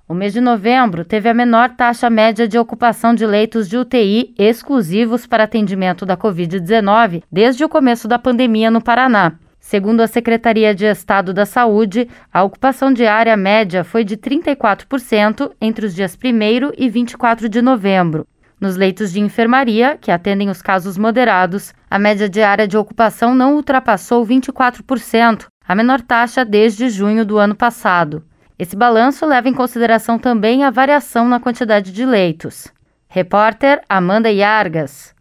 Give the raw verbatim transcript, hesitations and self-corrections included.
O mês de novembro teve a menor taxa média de ocupação de leitos de U T I exclusivos para atendimento da covid dezenove desde o começo da pandemia no Paraná. Segundo a Secretaria de Estado da Saúde, a ocupação diária média foi de trinta e quatro por cento entre os dias primeiro e vinte e quatro de novembro. Nos leitos de enfermaria, que atendem os casos moderados, a média diária de ocupação não ultrapassou vinte e quatro por cento, a menor taxa desde junho do ano passado. Esse balanço leva em consideração também a variação na quantidade de leitos. Repórter Amanda Iargas.